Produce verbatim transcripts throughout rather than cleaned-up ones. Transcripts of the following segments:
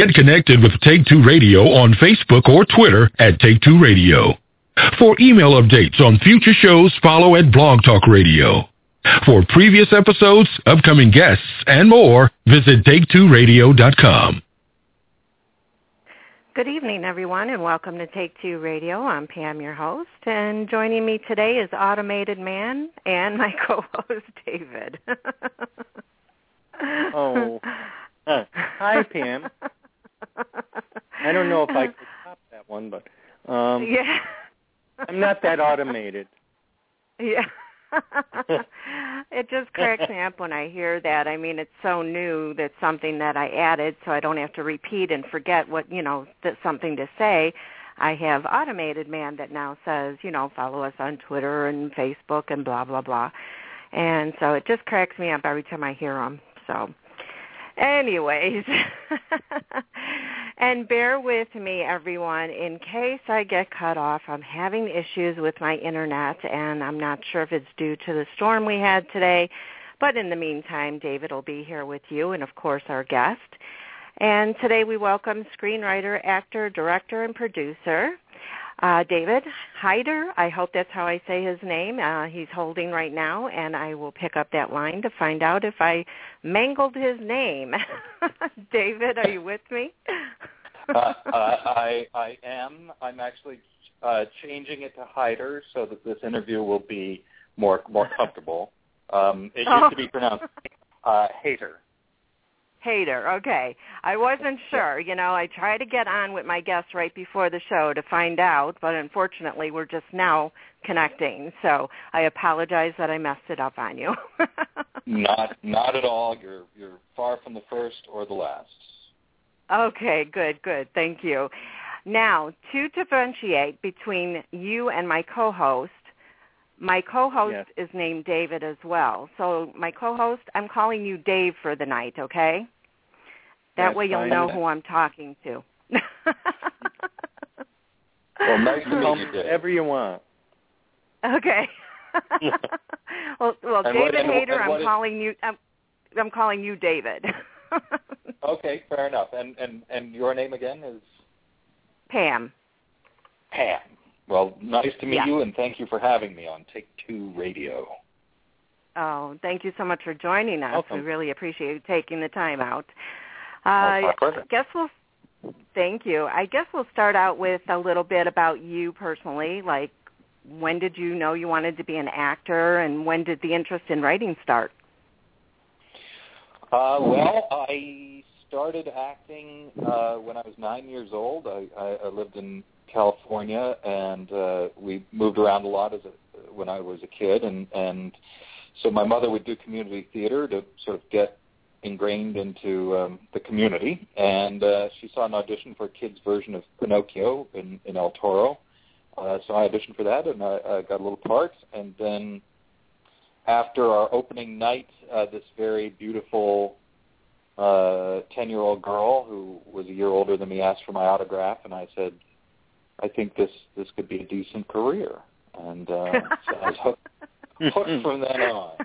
Get connected with Take Two Radio on Facebook or Twitter at Take Two Radio. For email updates on future shows, follow at Blog Talk Radio. For previous episodes, upcoming guests, and more, visit take two radio dot com. Good evening, everyone, and welcome to Take Two Radio. I'm Pam, your host, and joining me today is Automated Man and my co-host, David. Oh, uh, hi, Pam. I don't know if I could top that one, but um, yeah. I'm not that automated. Yeah. It just cracks me up when I hear that. I mean, it's so new. That's something that I added so I don't have to repeat and forget what, you know, that's something to say. I have Automated Man that now says, you know, follow us on Twitter and Facebook and blah, blah, blah. And so it just cracks me up every time I hear them. So anyways, and bear with me, everyone, in case I get cut off. I'm having issues with my internet, and I'm not sure if it's due to the storm we had today. But in the meantime, David will be here with you and, of course, our guest. And today we welcome screenwriter, actor, director, and producer, uh, David Hyder. I hope that's how I say his name. Uh, he's holding right now, and I will pick up that line to find out if I mangled his name. David, are you with me? uh, I, I am. I'm actually uh, changing it to Hyder so that this interview will be more more comfortable. Um, it used oh. to be pronounced uh, Hater. Hater, okay. I wasn't sure. You know, I try to get on with my guests right before the show to find out, but unfortunately we're just now connecting. So I apologize that I messed it up on you. Not not at all. You're you're far from the first or the last. Okay, good, good. Thank you. Now, to differentiate between you and my co-host, my co-host yes. is named David as well. So my co-host, I'm calling you Dave for the night, okay? That That's way you'll fine. know who I'm talking to. Well, nice to meet you, Dave. Whatever you want. Okay. well, well, And David what- and- Hayter, and what I'm is- calling you. I'm, I'm calling you David. Okay, fair enough. And and and your name again is Pam. Pam. Well, nice to meet Yeah. you, and thank you for having me on Take Two Radio. Oh, thank you so much for joining us. Welcome. We really appreciate you taking the time out. Oh, Uh, my pleasure. I guess we'll. Thank you. I guess we'll start out with a little bit about you personally. Like, when did you know you wanted to be an actor, and when did the interest in writing start? Uh, well, I started acting uh, when I was nine years old. I, I, I lived in California, and uh, we moved around a lot as a, when I was a kid, and, and so my mother would do community theater to sort of get ingrained into um, the community, and uh, she saw an audition for a kid's version of Pinocchio in, in El Toro, uh, so I auditioned for that, and I, I got a little part, and then after our opening night, uh, this very beautiful uh, ten-year-old girl who was a year older than me asked for my autograph, and I said, I think this, this could be a decent career. And uh, so I was hooked, hooked from then on.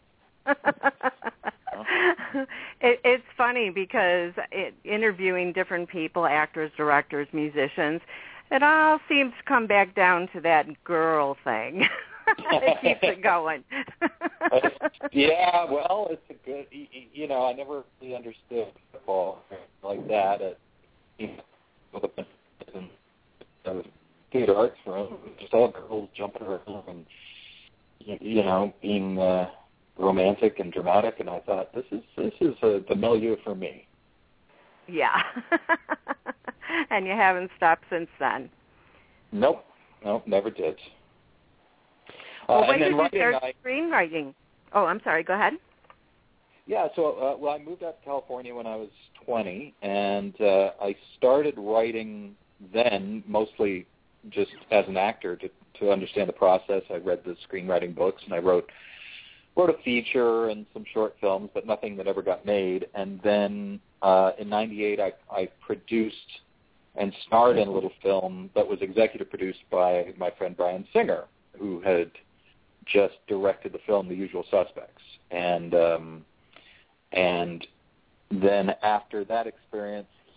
it, it's funny because it, interviewing different people, actors, directors, musicians, it all seems to come back down to that girl thing. It keeps it going. Yeah, well, it's a good, you know, I never really understood football like that at, you know, the theater arts room, just all girls jumping around and, you know, being uh, romantic and dramatic, and I thought, this is this is a, the milieu for me. Yeah. And you haven't stopped since then. Nope, nope, never did. Well, uh, when and did then you writing, start I, screenwriting? Oh, I'm sorry. Go ahead. Yeah, so uh, well, I moved out to California when I was twenty, and uh, I started writing then mostly just as an actor to to understand the process. I read the screenwriting books, and I wrote wrote a feature and some short films, but nothing that ever got made. And then uh, in ninety-eight, I, I produced and starred in a little film that was executive produced by my friend Brian Singer, who had just directed the film The Usual Suspects. And um, and then after that experience,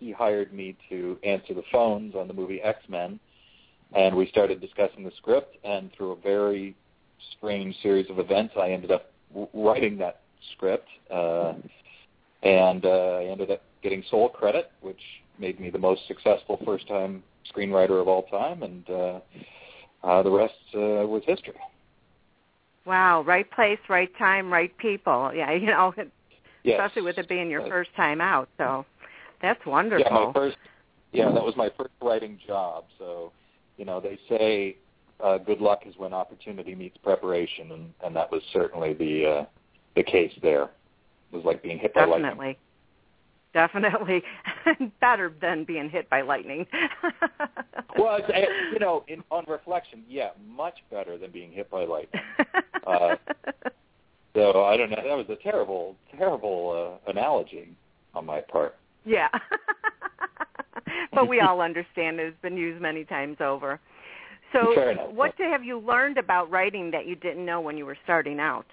he hired me to answer the phones on the movie X-Men, and we started discussing the script, and through a very strange series of events, I ended up w- writing that script, uh, and uh, I ended up getting sole credit, which made me the most successful first-time screenwriter of all time, and uh, uh, the rest uh, was history. Wow, right place, right time, right people. Yeah, you know, yes. especially with it being your uh, first time out. So that's wonderful. Yeah, my first. Yeah, that was my first writing job. So, you know, they say uh, good luck is when opportunity meets preparation, and, and that was certainly the uh, the case there. It was like being hit by lightning. Definitely. Definitely. Better than being hit by lightning. Well, you know, in, on reflection, yeah, much better than being hit by lightning. Uh, so I don't know. That was a terrible, terrible uh, analogy on my part. Yeah. But we all understand it. It's been used many times over. So Fair enough. What have you learned about writing that you didn't know when you were starting out?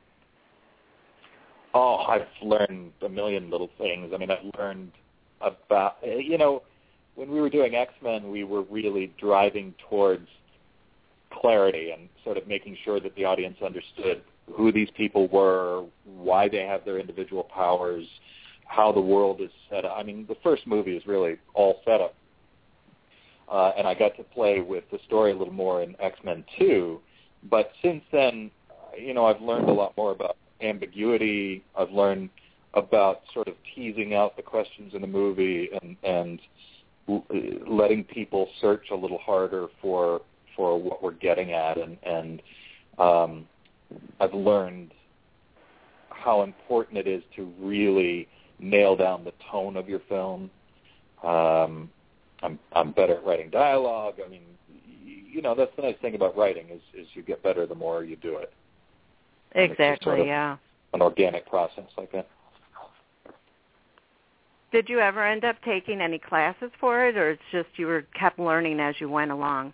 Oh, I've learned a million little things. I mean, I've learned about, you know, when we were doing X-Men, we were really driving towards clarity and sort of making sure that the audience understood who these people were, why they have their individual powers, how the world is set up. I mean, the first movie is really all set up. Uh, and I got to play with the story a little more in X-Men two. But since then, you know, I've learned a lot more about ambiguity. I've learned about sort of teasing out the questions in the movie and, and letting people search a little harder for for what we're getting at. And, and um, I've learned how important it is to really nail down the tone of your film. Um, I'm I'm better at writing dialogue. I mean, you know, that's the nice thing about writing is, is you get better the more you do it. Exactly, sort of yeah. An organic process like that. Did you ever end up taking any classes for it, or it's just you were kept learning as you went along?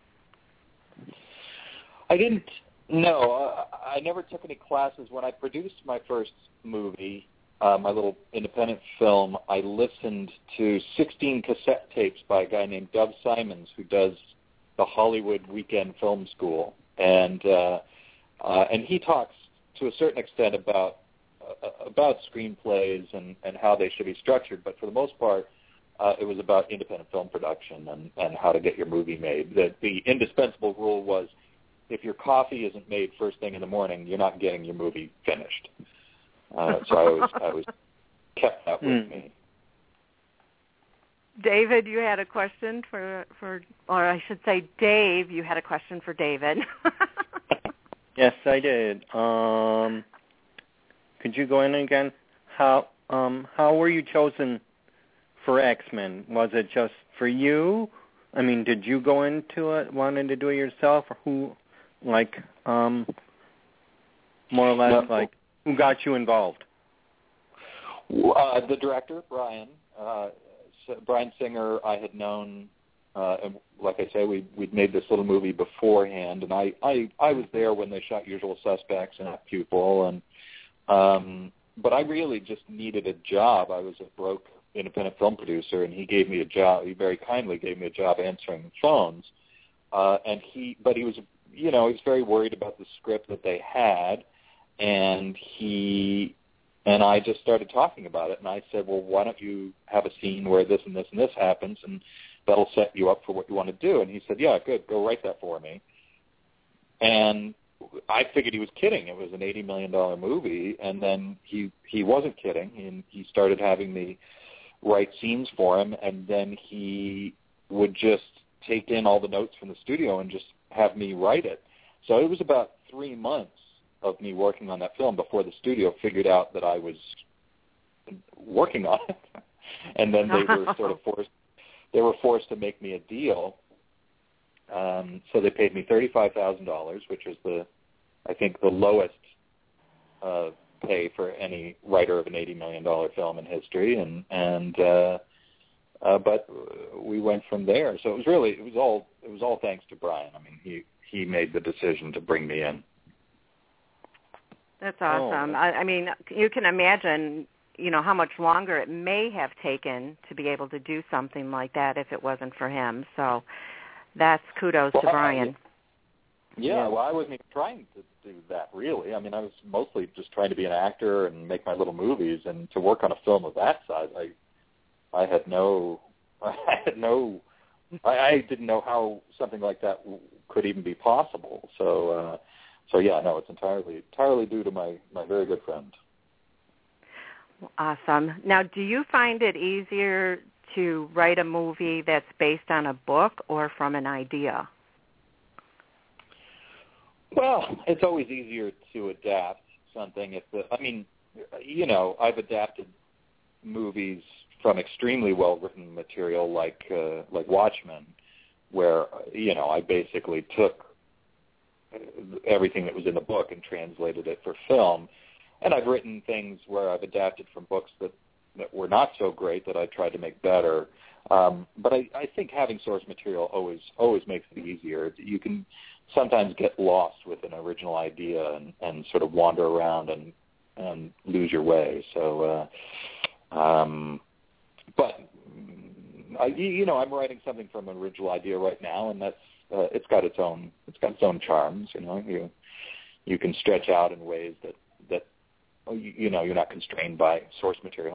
I didn't. No, uh, I never took any classes. When I produced my first movie, uh, my little independent film, I listened to sixteen cassette tapes by a guy named Dov Simons, who does the Hollywood Weekend Film School, and uh, uh, and he talks to a certain extent about uh, about screenplays and, and how they should be structured, but for the most part, uh, it was about independent film production and, and how to get your movie made. The, the indispensable rule was, if your coffee isn't made first thing in the morning, you're not getting your movie finished. Uh, so I was I was kept that with mm. me. David, you had a question for for, or I should say, Dave, you had a question for David. Yes, I did. Um, could you go in again? How um, how were you chosen for X-Men? Was it just for you? I mean, did you go into it wanting to do it yourself, or who, like, um, more or less, no. like, who got you involved? Uh, the director, Brian. Uh, Brian Singer, I had known. Uh, and like I say, we we'd made this little movie beforehand, and I, I, I was there when they shot Usual Suspects and That Pupil, and um, but I really just needed a job. I was a broke independent film producer, and he gave me a job. He very kindly gave me a job answering phones, uh, and he, but he was, you know, he was very worried about the script that they had, and he. And I just started talking about it, and I said, well, why don't you have a scene where this and this and this happens, and that'll set you up for what you want to do. And he said, yeah, good, go write that for me. And I figured he was kidding. It was an eighty million dollars movie, and then he he wasn't kidding, and he started having me write scenes for him, and then he would just take in all the notes from the studio and just have me write it. So it was about three months of me working on that film before the studio figured out that I was working on it. And then they were sort of forced they were forced to make me a deal. Um, so they paid me thirty-five thousand dollars, which was the I think the lowest uh, pay for any writer of an eighty million dollars film in history, and and uh, uh, but we went from there. So it was really it was all it was all thanks to Brian. I mean, he he made the decision to bring me in. That's awesome. Oh. I, I mean, you can imagine, you know, how much longer it may have taken to be able to do something like that if it wasn't for him. So that's kudos well, to Brian. I, yeah, yeah, well, I wasn't even trying to do that, really. I mean, I was mostly just trying to be an actor and make my little movies, and to work on a film of that size, I I had no, I had no, I, I didn't know how something like that could even be possible. So, uh, so yeah, no, it's entirely, entirely due to my, my very good friend. Awesome. Now, do you find it easier to write a movie that's based on a book or from an idea? Well, it's always easier to adapt something. If the, I mean, you know, I've adapted movies from extremely well-written material like uh, like Watchmen, where, you know, I basically took everything that was in the book and translated it for film. And I've written things where I've adapted from books that, that were not so great that I tried to make better. Um, but I, I think having source material always always makes it easier. You can sometimes get lost with an original idea and, and sort of wander around and, and lose your way. So, uh, um, but I, you know, I'm writing something from an original idea right now, and that's uh, it's got its own it's got its own charms. You know, you you can stretch out in ways that that you, you know you're not constrained by source material.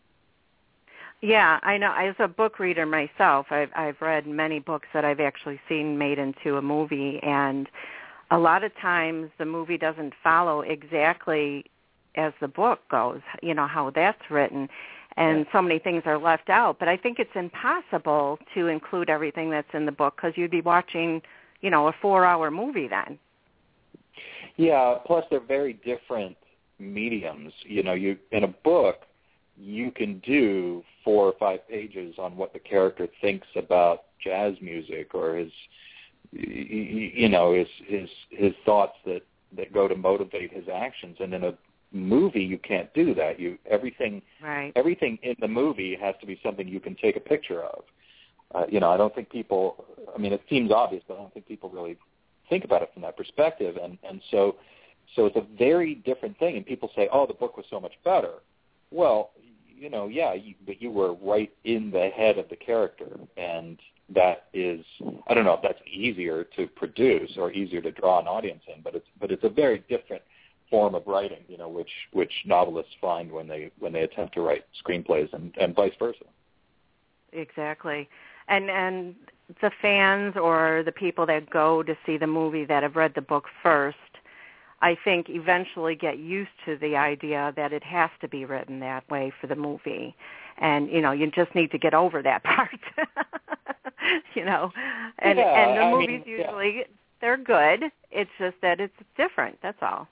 Yeah, I know. As a book reader myself, I've, I've read many books that I've actually seen made into a movie, and a lot of times the movie doesn't follow exactly as the book goes, you know, how that's written, and yeah. so many things are left out. But I think it's impossible to include everything that's in the book because you'd be watching, you know, a four-hour movie then. Yeah, plus they're very different mediums. You know, you in a book, you can do four or five pages on what the character thinks about jazz music or his, you know, his his his thoughts that, that go to motivate his actions. And in a movie, you can't do that. You everything right. everything in the movie has to be something you can take a picture of. Uh, you know, I don't think people. I mean, it seems obvious, but I don't think people really think about it from that perspective. And and so so it's a very different thing. And people say, "Oh, the book was so much better." Well, you know, yeah, you, but you were right in the head of the character, and that is, I don't know if that's easier to produce or easier to draw an audience in, but it's but it's a very different form of writing, you know, which which novelists find when they when they attempt to write screenplays, and, and vice versa. Exactly, and and the fans or the people that go to see the movie that have read the book first, I think eventually get used to the idea that it has to be written that way for the movie. And, you know, you just need to get over that part, you know. And, yeah, and the I movies mean, usually, yeah. they're good. It's just that it's different. That's all.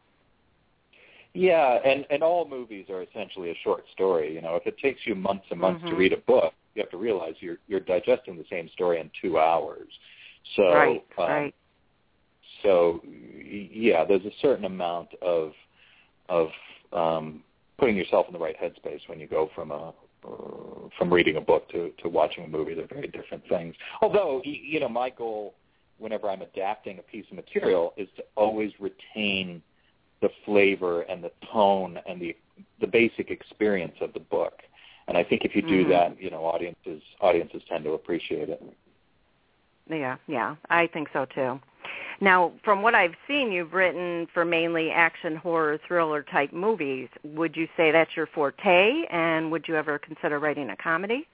Yeah, and, and all movies are essentially a short story. You know, if it takes you months and months mm-hmm. to read a book, you have to realize you're you're digesting the same story in two hours. So, right, um, right. So, yeah, there's a certain amount of of um, putting yourself in the right headspace when you go from a uh, from reading a book to, to watching a movie. They're very different things. Although, you know, my goal whenever I'm adapting a piece of material is to always retain the flavor and the tone and the the basic experience of the book. And I think if you do mm-hmm. that, you know, audiences audiences tend to appreciate it. Yeah, yeah, I think so too. Now, from what I've seen, you've written for mainly action, horror, thriller type movies. Would you say that's your forte, and would you ever consider writing a comedy?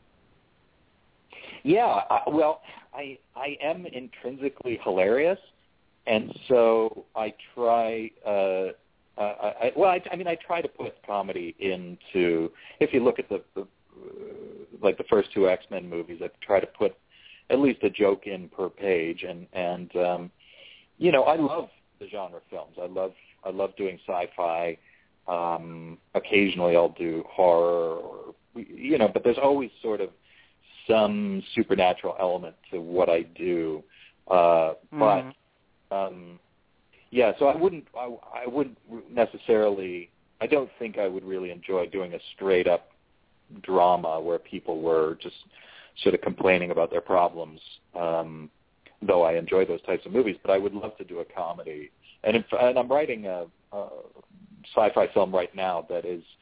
Yeah, I, well, I I am intrinsically hilarious, and so I try. Uh, uh, I, well, I, I mean, I try to put comedy into. If you look at the, the uh, like the first two X-Men movies, I try to put at least a joke in per page, and and um, you know, I love the genre films. I love I love doing sci-fi. Um, occasionally, I'll do horror, or you know, but there's always sort of some supernatural element to what I do. Uh, mm. But um, yeah, so I wouldn't I, I wouldn't necessarily. I don't think I would really enjoy doing a straight up drama where people were just sort of complaining about their problems, um, though I enjoy those types of movies. But I would love to do a comedy, and, if, and I'm writing a, a sci-fi film right now that is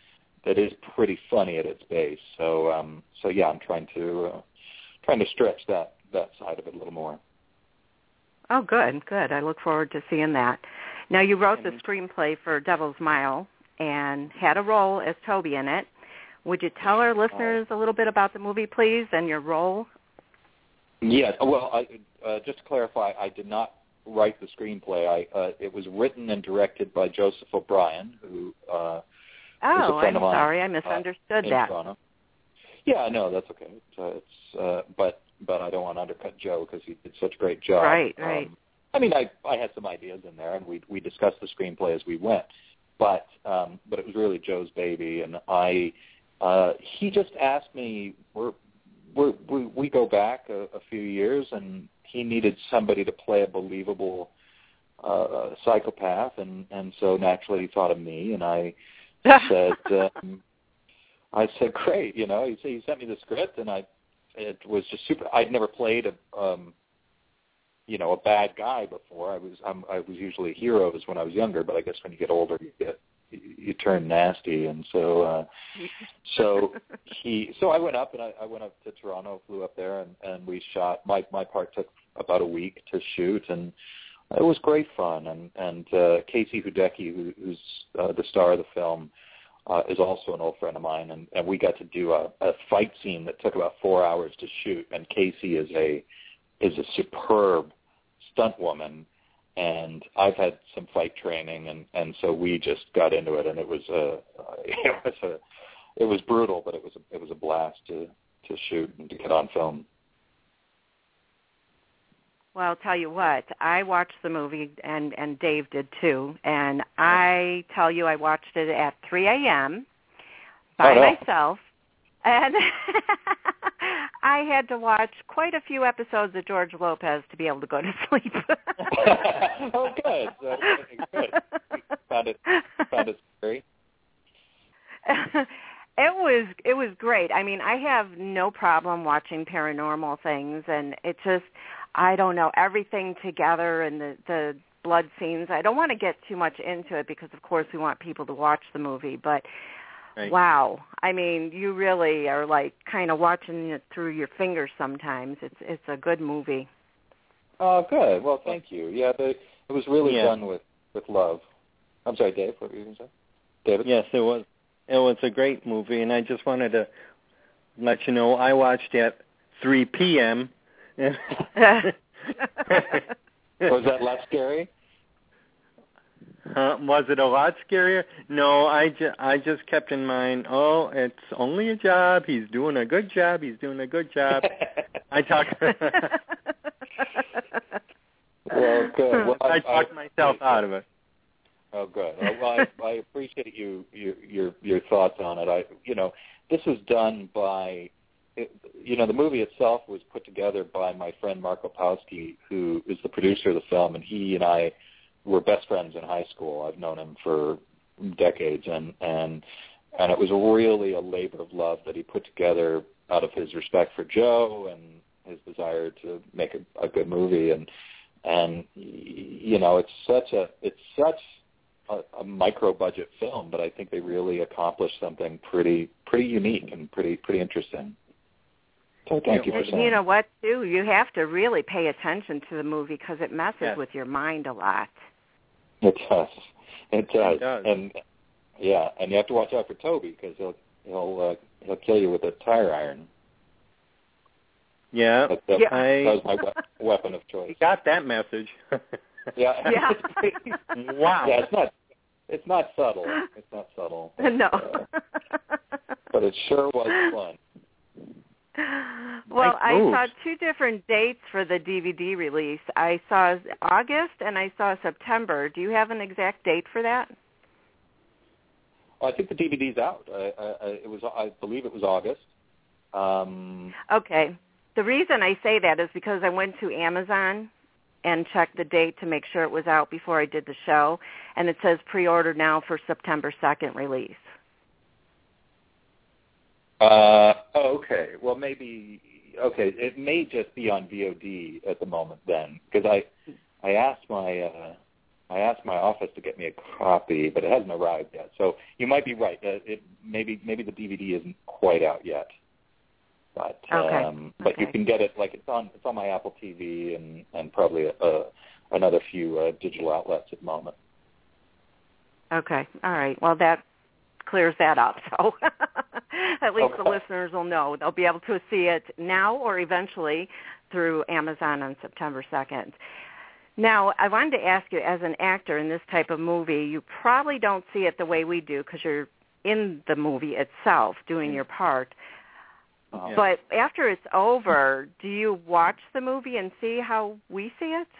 that is pretty funny at its base. So um, so yeah, I'm trying to uh, trying to stretch that that side of it a little more. Oh, good, good. I look forward to seeing that. Now, you wrote the screenplay for Devil's Mile and had a role as Toby in it. Would you tell our listeners a little bit about the movie, please, and your role? Yes. Well, I, uh, just to clarify, I did not write the screenplay. I uh, it was written and directed by Joseph O'Brien, who uh, oh, is a friend I'm of mine. sorry, I misunderstood uh, that. Toronto. Yeah, no, that's okay. It's, uh, it's uh, but but I don't want to undercut Joe because he did such a great job. Right, right. Um, I mean, I I had some ideas in there, and we we discussed the screenplay as we went, but um, but it was really Joe's baby, and I uh, he just asked me. We're, we're, we we go back a, a few years, and he needed somebody to play a believable uh, psychopath, and and so naturally he thought of me, and I said. Um, I said, great, you know. He, he sent me the script, and I, it was just super. I'd never played a, um, you know, a bad guy before. I was, I'm, I was usually heroes when I was younger, but I guess when you get older, you get, you, you turn nasty, and so, uh, so he, so I went up, and I, I went up to Toronto, flew up there, and, and we shot. My my part took about a week to shoot, and it was great fun. And and uh, Casey Hudecki, who, who's uh, the star of the film. Uh, is also an old friend of mine, and, and we got to do a, a fight scene that took about four hours to shoot. And Casey is a is a superb stunt woman, and I've had some fight training, and, and so we just got into it, and it was a it was a it was brutal, but it was a, it was a blast to to shoot and to get on film. Well, I'll tell you what, I watched the movie, and, and Dave did too, and I tell you I watched it at three a.m. by oh, no. myself, and I had to watch quite a few episodes of George Lopez to be able to go to sleep. Oh, good. So, good. Found it, found it scary? It was it was great. I mean, I have no problem watching paranormal things, and it just, I don't know, everything together and the, the blood scenes. I don't want to get too much into it because, of course, we want people to watch the movie. But, right. Wow, I mean, you really are, like, kind of watching it through your fingers sometimes. It's it's a good movie. Oh, good. Well, thank you. Yeah, the, it was really yeah. done with, with love. I'm sorry, Dave, what were you going to say? David? Yes, it was. It was a great movie, and I just wanted to let you know I watched at three p.m. Was that less scary? Uh, was it a lot scarier? No, I, ju- I just kept in mind, oh, it's only a job. He's doing a good job. He's doing a good job. I talk. Well, good. Well, I, I talked I, myself I, out of it. Oh, good. Well, I, I appreciate you, you your your thoughts on it. I, you know, this was done by, you know, the movie itself was put together by my friend Mark Opowski, who is the producer of the film, and he and I were best friends in high school. I've known him for decades, and and and it was really a labor of love that he put together out of his respect for Joe and his desire to make a, a good movie, and and you know, it's such a it's such a, a micro budget film, but I think they really accomplished something pretty pretty unique and pretty pretty interesting. So thank you for saying. You know what, too? You have to really pay attention to the movie because it messes yes. with your mind a lot. It does. It does. It does. And yeah, and you have to watch out for Toby because he'll he'll uh, he'll kill you with a tire iron. Yeah, that, that, yeah. that was my we- weapon of choice. You got that message. Yeah. Yeah. Wow. Yeah, it's not it's not subtle. It's not subtle. But, no. Uh, but it sure was fun. Well, Nice I moves. saw two different dates for the D V D release. I saw August and I saw September. Do you have an exact date for that? Well, I think the D V D's out. I, I, it was, I believe it was August. Um, Okay. The reason I say that is because I went to Amazon and checked the date to make sure it was out before I did the show, and it says pre-order now for September second release. Uh, oh, okay. Well, maybe, okay, it may just be on V O D at the moment then, because I I asked my uh, I asked my office to get me a copy, but it hasn't arrived yet. So you might be right. Uh, it maybe maybe the D V D isn't quite out yet. But okay. um, but okay. you can get it like it's on it's on my Apple T V and and probably a, a, another few uh, digital outlets at the moment. Okay. All right. Well, that clears that up. So at least okay. the listeners will know. They'll be able to see it now or eventually through Amazon on September second. Now, I wanted to ask you, as an actor in this type of movie, you probably don't see it the way we do because you're in the movie itself doing your part. Uh-huh. But after it's over, do you watch the movie and see how we see it?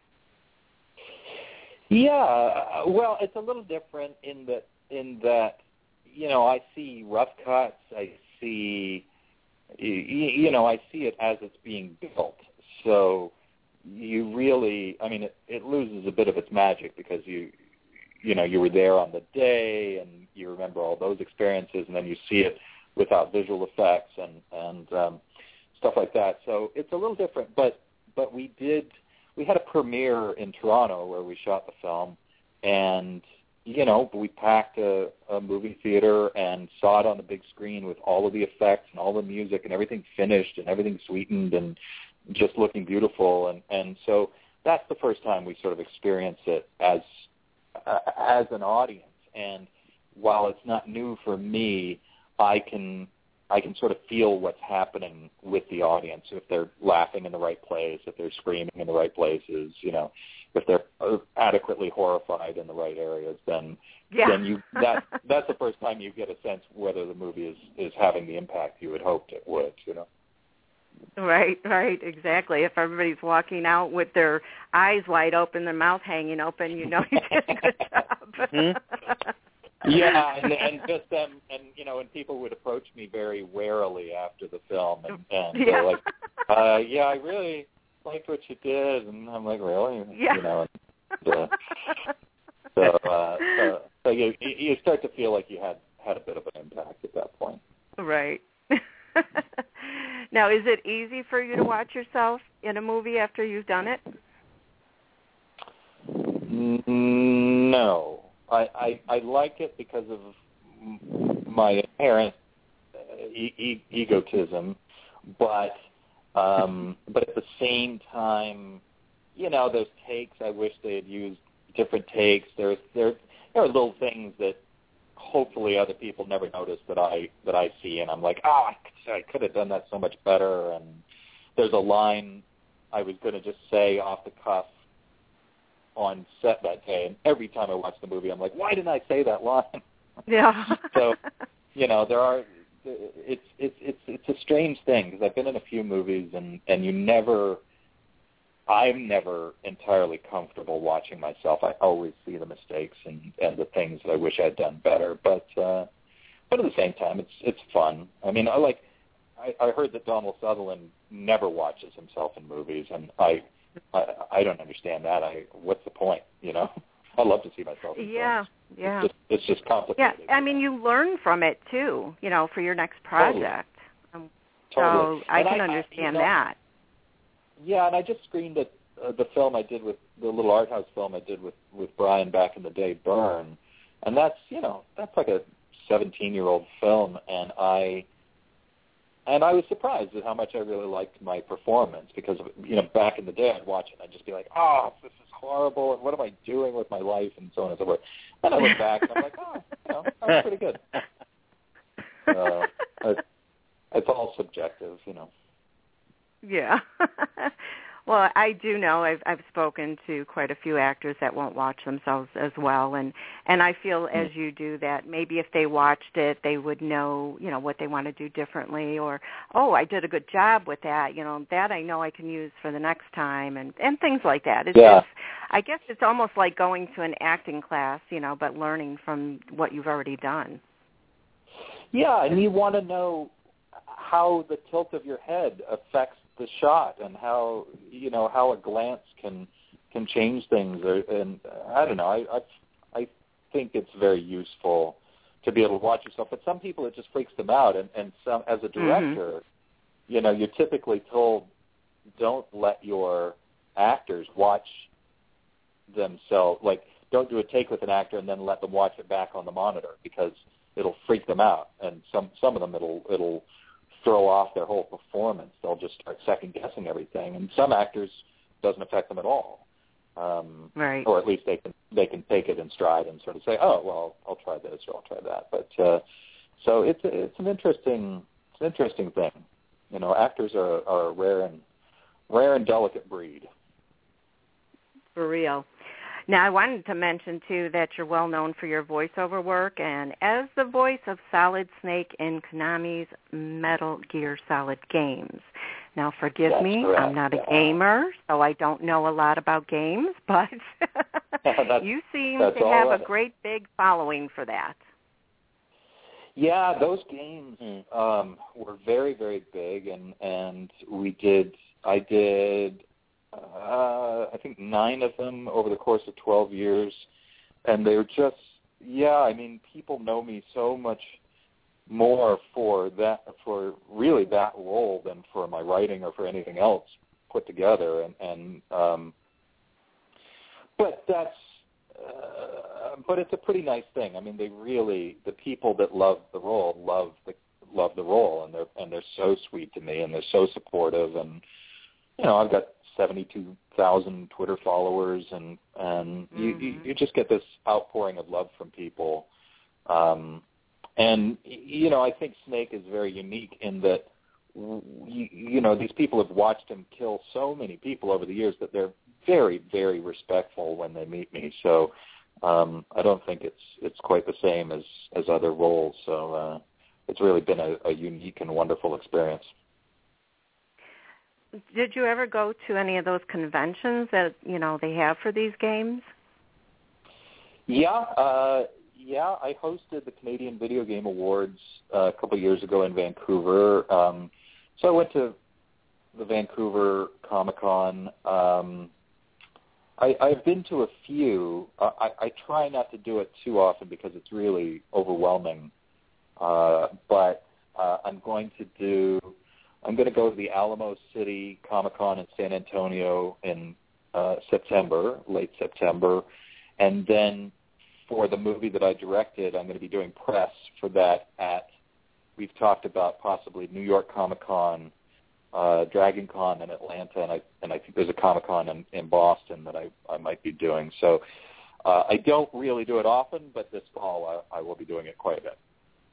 Yeah, well, it's a little different in that in that you know I see rough cuts, I see you, you know I see it as it's being built. So you really, I mean, it, it loses a bit of its magic because you you know you were there on the day and you remember all those experiences, and then you see it without visual effects and and um, stuff like that. So it's a little different, but but we did. We had a premiere in Toronto where we shot the film, and, you know, we packed a, a movie theater and saw it on the big screen with all of the effects and all the music and everything finished and everything sweetened and just looking beautiful. And, and so that's the first time we sort of experienced it as uh, as an audience. And while it's not new for me, I can I can sort of feel what's happening with the audience, if they're laughing in the right place, if they're screaming in the right places, you know, if they're adequately horrified in the right areas, then yeah. then you that that's the first time you get a sense whether the movie is, is having the impact you had hoped it would, you know. Right, right, exactly. If everybody's walking out with their eyes wide open, their mouth hanging open, you know you did a good job. hmm? Yeah, and, and just them, and you know, and people would approach me very warily after the film, and, and yeah. they're like, uh, "Yeah, I really liked what you did," and I'm like, "Really?" Yeah. You know, and, uh, so uh, so, so you you start to feel like you had had a bit of an impact at that point. Right. Now, is it easy for you to watch yourself in a movie after you've done it? No. I, I, I like it because of my inherent e- e- egotism, but um, but at the same time, you know, those takes, I wish they had used different takes. There's there there are little things that hopefully other people never notice that I that I see, and I'm like, oh, I could, I could have done that so much better. And there's a line I was going to just say off the cuff on set that day, and every time I watch the movie, I'm like, why didn't I say that line? Yeah. So, you know, there are. It's it's it's it's a strange thing because I've been in a few movies, and and you never. I'm never entirely comfortable watching myself. I always see the mistakes and, and the things that I wish I'd done better. But uh, but at the same time, it's it's fun. I mean, I like. I, I heard that Donald Sutherland never watches himself in movies, and I. I, I don't understand that. I what's the point? You know, I love to see myself. In yeah, films. yeah. It's just, it's just complicated. Yeah, I mean, you learn from it too. You know, for your next project. Totally. Um, totally. So I and can I, understand I, you know, that. Yeah, and I just screened it, uh, the film I did with the little art house film I did with with Brian back in the day, Burn, and that's you know that's like a seventeen-year-old film, and I. And I was surprised at how much I really liked my performance because, you know, back in the day I'd watch it and I'd just be like, oh, this is horrible, and what am I doing with my life, and so on and so forth. And I look back and I'm like, oh, you know, that was pretty good. Uh, it's, it's all subjective, you know. Yeah. Well, I do know I've I've spoken to quite a few actors that won't watch themselves as well, and and I feel as you do that maybe if they watched it, they would know you know what they want to do differently, or oh, I did a good job with that, you know that I know I can use for the next time, and and things like that. It's, yeah. It's, I guess it's almost like going to an acting class, you know, but learning from what you've already done. Yeah, and you want to know how the tilt of your head affects the shot, and how you know how a glance can can change things, or, and I don't know. I, I I think it's very useful to be able to watch yourself. But some people it just freaks them out, and and some as a director, mm-hmm. you know, you're typically told don't let your actors watch themselves, like don't do a take with an actor and then let them watch it back on the monitor because it'll freak them out. And some some of them it'll it'll throw off their whole performance. They'll just start second guessing everything. And some actors it doesn't affect them at all. Um, right. Or at least they can they can take it in stride and sort of say, oh well, I'll try this or I'll try that. But uh, so it's it's an interesting it's an interesting thing. You know, actors are, are a rare and rare and delicate breed. For real. Now, I wanted to mention, too, that you're well known for your voiceover work, and as the voice of Solid Snake in Konami's Metal Gear Solid games. Now, forgive That's me, correct. I'm not a yeah. gamer, so I don't know a lot about games, but you seem to have right. a great big following for that. Yeah, those games um, were very, very big, and, and we did, I did... Uh, I think nine of them over the course of twelve years, and they were just, yeah, I mean, people know me so much more for that, for really that role than for my writing or for anything else put together, and, and um, but that's, uh, but it's a pretty nice thing. I mean, they really, the people that love the role love the love the role, and they're and they're so sweet to me, and they're so supportive, and you know, I've got seventy-two thousand Twitter followers, and and mm-hmm. you, you you just get this outpouring of love from people. Um, and you know, I think Snake is very unique in that you, you know these people have watched him kill so many people over the years that they're very, very respectful when they meet me. So um, I don't think it's it's quite the same as as other roles. So uh, it's really been a, a unique and wonderful experience. Did you ever go to any of those conventions that, you know, they have for these games? Yeah, uh, yeah. I hosted the Canadian Video Game Awards uh, a couple of years ago in Vancouver. Um, so I went to the Vancouver Comic-Con. Um, I, I've been to a few. Uh, I, I try not to do it too often because it's really overwhelming. Uh, but uh, I'm going to do... I'm going to go to the Alamo City Comic-Con in San Antonio in uh, September, late September, and then for the movie that I directed, I'm going to be doing press for that at, we've talked about possibly New York Comic-Con, uh, Dragon Con in Atlanta, and I and I think there's a Comic-Con in, in Boston that I, I might be doing. So uh, I don't really do it often, but this fall I, I will be doing it quite a bit.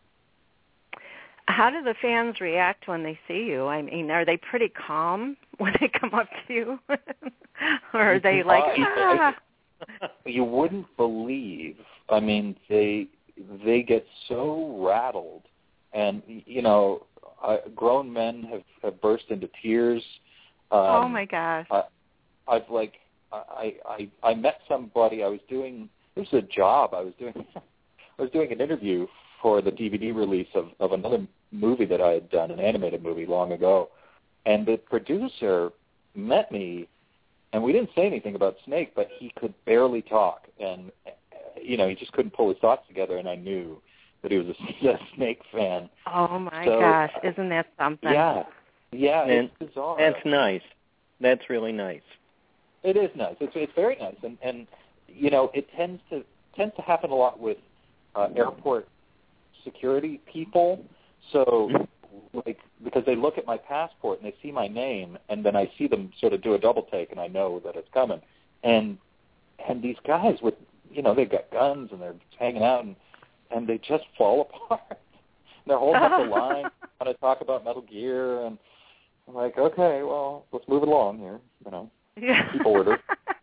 How do the fans react when they see you? I mean, are they pretty calm when they come up to you? Or are they like, ah? You wouldn't believe. I mean, they they get so rattled. And, you know, uh, grown men have, have burst into tears. Um, oh, my gosh. I, I've, like, I, I, I met somebody. I was doing, this was a job. I was doing, I was doing an interview for the D V D release of, of another movie that I had done, an animated movie long ago. And the producer met me, and we didn't say anything about Snake, but he could barely talk. And, you know, he just couldn't pull his thoughts together, and I knew that he was a, a Snake fan. Oh, my so, gosh. Isn't that something? Yeah. Yeah, and it's bizarre. That's nice. That's really nice. It is nice. It's, it's very nice. And, and, you know, it tends to tends to happen a lot with uh, airport security people. So, like, because they look at my passport and they see my name, and then I see them sort of do a double take, and I know that it's coming. And and these guys with, you know, they've got guns and they're hanging out, and and they just fall apart. They're holding up the line, want to talk about Metal Gear, and I'm like, okay, well, let's move it along here, you know, yeah. keep order.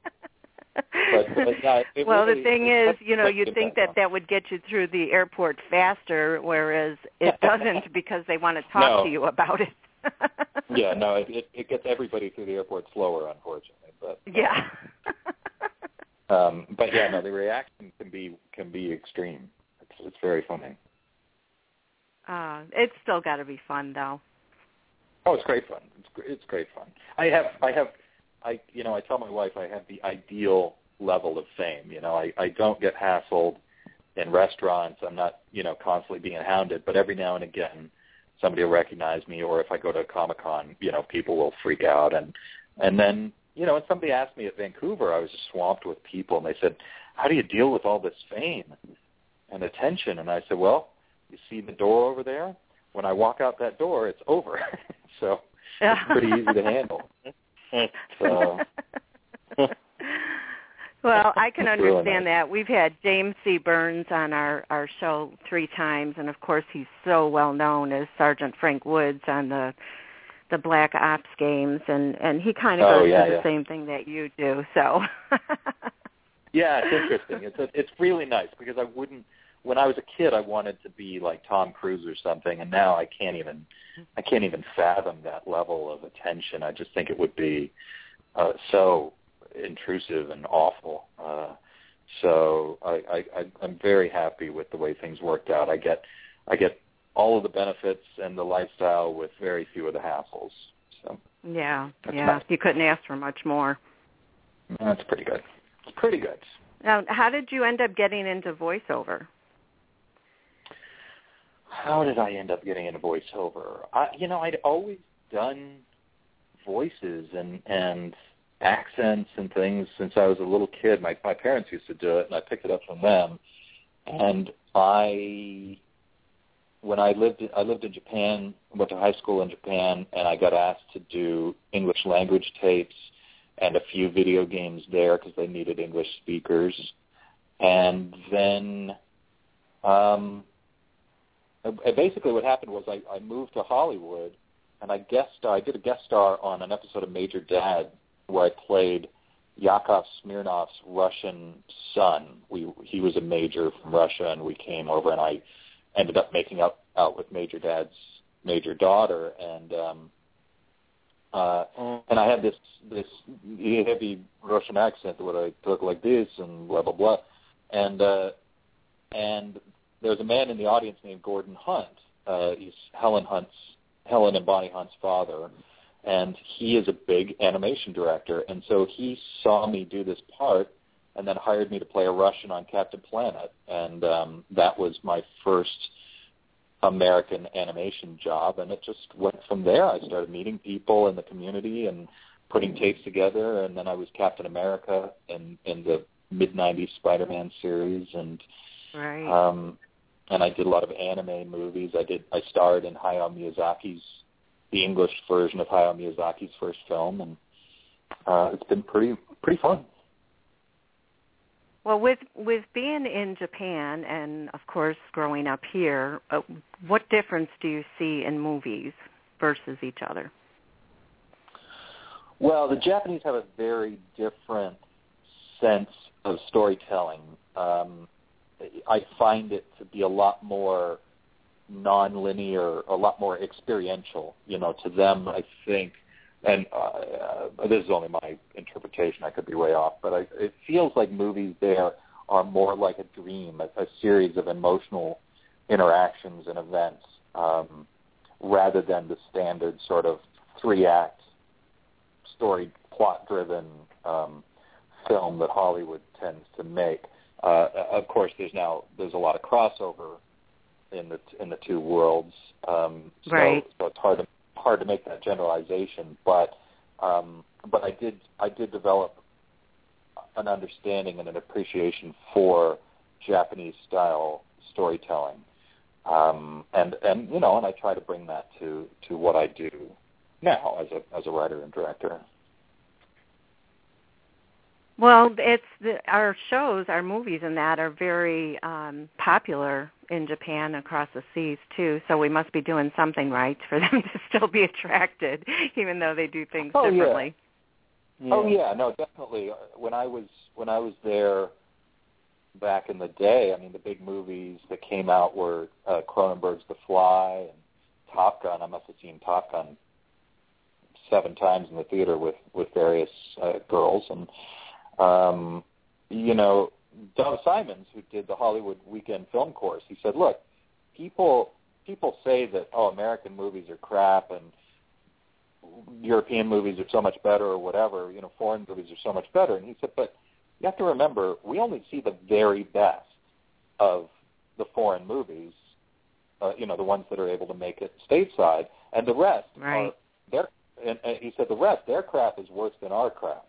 But, but yeah, it well, really, the thing is, you know, you'd impact think that that would get you through the airport faster, whereas it doesn't because they want to talk no. to you about it. yeah, no, it, it, it gets everybody through the airport slower, unfortunately. But yeah. um, but yeah, no, the reaction can be can be extreme. It's it's very funny. Uh, it's still got to be fun, though. Oh, it's great fun. It's it's great fun. I have I have. I, you know, I tell my wife I have the ideal level of fame. You know, I, I don't get hassled in restaurants. I'm not, you know, constantly being hounded, but every now and again somebody will recognize me, or if I go to a Comic-Con, you know, people will freak out. And, and then, you know, when somebody asked me at Vancouver, I was just swamped with people, and they said, how do you deal with all this fame and attention? And I said, well, you see the door over there? When I walk out that door, it's over. So it's pretty easy to handle. So. Well, I can Really understand nice. that. We've had James C. Burns on our, our show three times, and of course he's so well known as Sergeant Frank Woods on the the Black Ops games, and, and he kind of Oh, goes yeah, through the yeah. same thing that you do. So. Yeah, it's interesting. It's a, it's really nice because I wouldn't. When I was a kid, I wanted to be like Tom Cruise or something, and now I can't even I can't even fathom that level of attention. I just think it would be uh, so intrusive and awful. Uh, so I, I, I, I'm very happy with the way things worked out. I get I get all of the benefits and the lifestyle with very few of the hassles. So Yeah, yeah. nice. You couldn't ask for much more. That's pretty good. It's pretty good. Now, how did you end up getting into voiceover? How did I end up getting into voiceover? I, you know, I'd always done voices and and accents and things since I was a little kid. My my parents used to do it, and I picked it up from them. And I, when I lived I lived in Japan, went to high school in Japan, and I got asked to do English language tapes and a few video games there because they needed English speakers. And then, um, basically what happened was I, I moved to Hollywood, and I guest star, I did a guest star on an episode of Major Dad where I played Yakov Smirnov's Russian son. We he was a major from Russia, and we came over, and I ended up making up out with Major Dad's major daughter, and um, uh, and I had this this heavy Russian accent where I talk like this and blah blah blah, and uh, and there was a man in the audience named Gordon Hunt. Uh, he's Helen Hunt's Helen and Bonnie Hunt's father. And he is a big animation director, and so he saw me do this part and then hired me to play a Russian on Captain Planet, and um, that was my first American animation job, and it just went from there. I started meeting people in the community and putting tapes together, and then I was Captain America in, in the mid nineties Spider-Man series, and right. um, and I did a lot of anime movies. I did. I starred in Hayao Miyazaki's the English version of Hayao Miyazaki's first film, and uh, it's been pretty pretty fun. Well, with with being in Japan and, of course, growing up here, uh, what difference do you see in movies versus each other? Well, the Japanese have a very different sense of storytelling. Um, I find it to be a lot more non-linear, a lot more experiential. You know, to them, I think, and uh, uh, this is only my interpretation, I could be way off, but I, it feels like movies there are more like a dream, a, a series of emotional interactions and events, um, rather than the standard sort of three-act, story, plot-driven um, film that Hollywood tends to make. Uh, of course, there's now there's a lot of crossover in the in the two worlds, um, so, right. so it's hard to hard to make that generalization. But um, but I did I did develop an understanding and an appreciation for Japanese style storytelling, um, and and you know, and I try to bring that to, to what I do now as a as a writer and director. Well, it's the, our shows, our movies, and that are very um, popular in Japan across the seas too. So we must be doing something right for them to still be attracted, even though they do things oh, differently. Yeah. Oh yeah, no, definitely. When I was when I was there back in the day, I mean, the big movies that came out were uh, Cronenberg's The Fly and Top Gun. I must have seen Top Gun seven times in the theater with with various uh, girls and. Um, you know, Doug Simons, who did the Hollywood Weekend Film Course, he said, look, people people say that, oh, American movies are crap and European movies are so much better or whatever, you know, foreign movies are so much better. And he said, but you have to remember, we only see the very best of the foreign movies, uh, you know, the ones that are able to make it stateside, and the rest right. are, their, and, and he said, the rest, their crap is worse than our crap.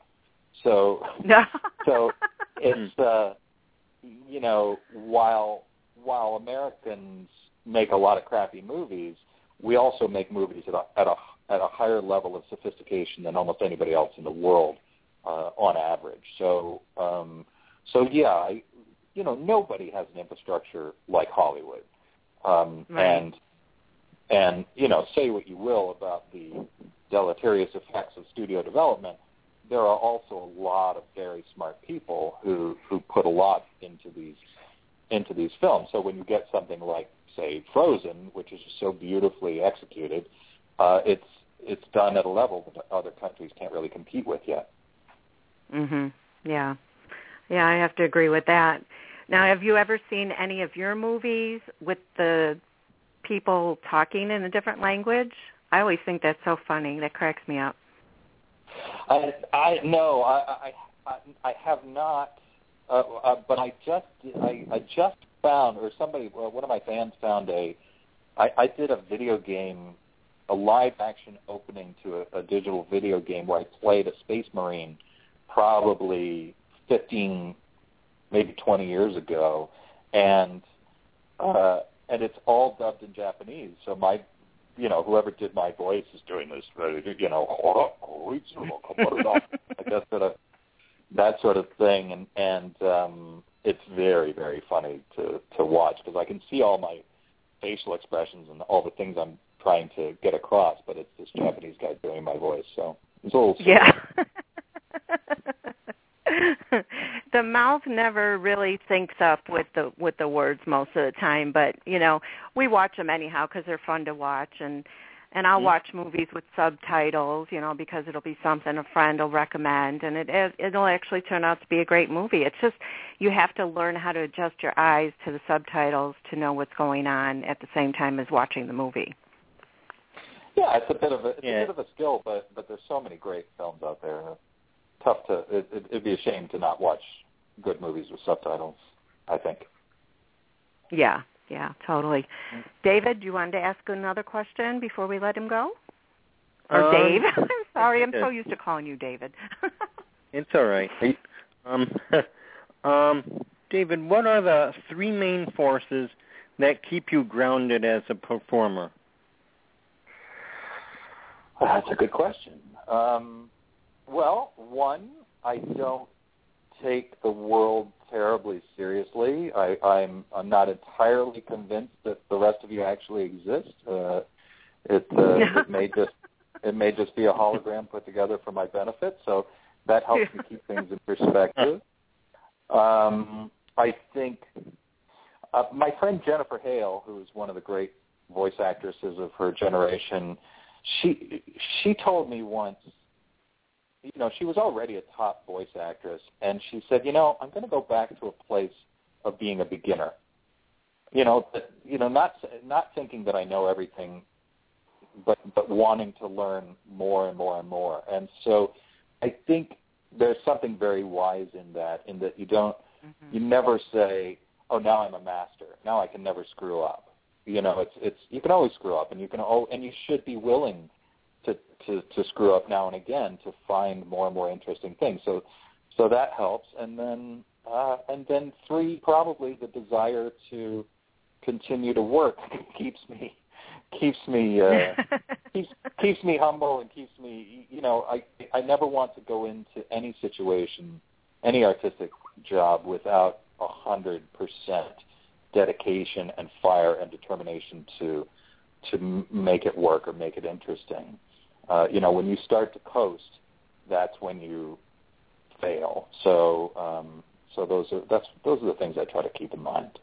So, so it's uh, you know, while while Americans make a lot of crappy movies, we also make movies at a at a at a higher level of sophistication than almost anybody else in the world uh, on average. So, um, so yeah, I, you know, nobody has an infrastructure like Hollywood, um, right. and and you know, say what you will about the deleterious effects of studio development, there are also a lot of very smart people who, who put a lot into these into these films. So when you get something like, say, Frozen, which is so beautifully executed, uh, it's it's done at a level that other countries can't really compete with yet. Mhm. Yeah. Yeah, I have to agree with that. Now, have you ever seen any of your movies with the people talking in a different language? I always think that's so funny. That cracks me up. I, I no, I, I, I have not, uh, uh, but I just, I, I just found, or somebody, well, one of my fans found a, I, I did a video game, a live action opening to a, a digital video game where I played a space marine, probably fifteen, maybe twenty years ago, and uh, and it's all dubbed in Japanese. So my you know, whoever did my voice is doing this, you know, like that sort of that sort of thing, and and um, it's very very funny to to watch because I can see all my facial expressions and all the things I'm trying to get across, but it's this Japanese guy doing my voice, so it's a little yeah. The mouth never really syncs up with the with the words most of the time, but you know we watch them anyhow because they're fun to watch, and and I'll mm-hmm. watch movies with subtitles, you know, because it'll be something a friend will recommend, and it it'll actually turn out to be a great movie. It's just you have to learn how to adjust your eyes to the subtitles to know what's going on at the same time as watching the movie. Yeah, it's a bit of a it's yeah. a bit of a skill, but but there's so many great films out there. Tough to it, it, it'd be a shame to not watch good movies with subtitles, I think. Yeah, yeah, totally. Mm-hmm. David, you wanted to ask another question before we let him go? Or um, Dave? I'm sorry, I'm so used to calling you David. It's all right. Um, um, David, what are the three main forces that keep you grounded as a performer? Well, that's a good question. Um, Well, one, I don't take the world terribly seriously. I, I'm, I'm not entirely convinced that the rest of you actually exist. Uh, it, uh, it may just it may just be a hologram put together for my benefit. So that helps me keep things in perspective. Um, I think uh, my friend Jennifer Hale, who is one of the great voice actresses of her generation, she she told me once. You know, she was already a top voice actress, and she said, you know, I'm going to go back to a place of being a beginner. You know, but, you know, not not thinking that I know everything, but but wanting to learn more and more and more. And so I think there's something very wise in that, in that you don't, mm-hmm. you never say, oh, now I'm a master. Now I can never screw up. You know, it's it's you can always screw up, and you can oh, and you should be willing To, to, to screw up now and again to find more and more interesting things. So so that helps. And then uh, and then three, probably the desire to continue to work keeps me keeps me uh, keeps keeps me humble and keeps me you know I I never want to go into any situation, any artistic job without a hundred percent dedication and fire and determination to to make it work or make it interesting. Uh, you know, when you start to coast, that's when you fail. So, um, so those are that's those are the things I try to keep in mind.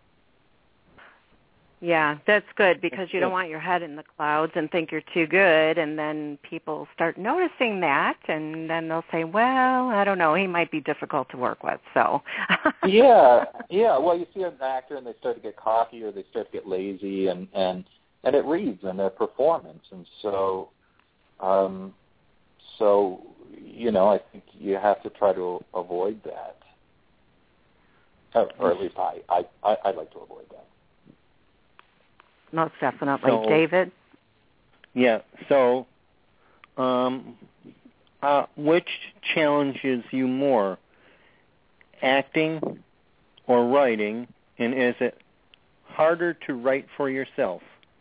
Yeah, that's good because you don't want your head in the clouds and think you're too good, and then people start noticing that, and then they'll say, "Well, I don't know, he might be difficult to work with." So. yeah, yeah. Well, you see an actor and they start to get cocky or they start to get lazy, and and and it reads in their performance, and so. Um, so, you know, I think you have to try to avoid that. Or, or at least I, I, I, I'd like to avoid that. Most definitely. So, David? Yeah, so um, how, which challenges you more, acting or writing, and is it harder to write for yourself?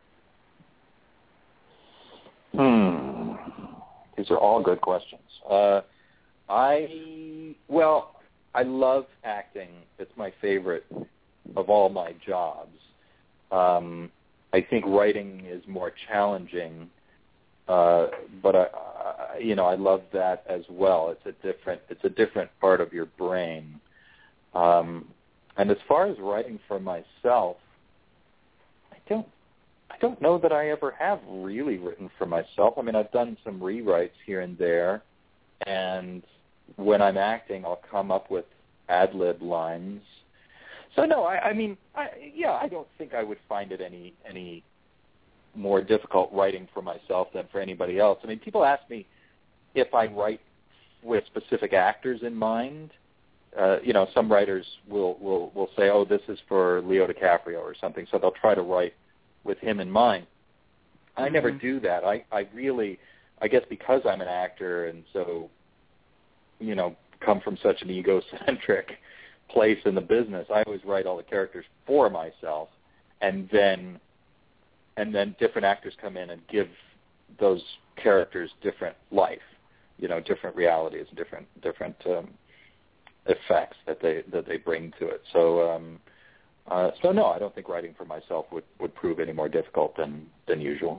Hmm. These are all good questions. Uh, I, well, I love acting. It's my favorite of all my jobs. Um, I think writing is more challenging, uh, but I, I, you know, I love that as well. It's a different, it's a different part of your brain. Um, and as far as writing for myself, I don't, I don't know that I ever have really written for myself. I mean, I've done some rewrites here and there, and when I'm acting, I'll come up with ad-lib lines. So no, I, I mean, I, yeah, I don't think I would find it any any more difficult writing for myself than for anybody else. I mean, people ask me if I write with specific actors in mind. Uh, you know, some writers will, will, will say, oh, this is for Leo DiCaprio or something, so they'll try to write with him in mind. I mm-hmm. never do that. I, I really, I guess because I'm an actor and so, you know, come from such an egocentric place in the business, I always write all the characters for myself, and then and then different actors come in and give those characters different life, you know, different realities, different different um, effects that they that they bring to it. So um, uh, so no, I don't think writing for myself would, would prove any more difficult than, than usual.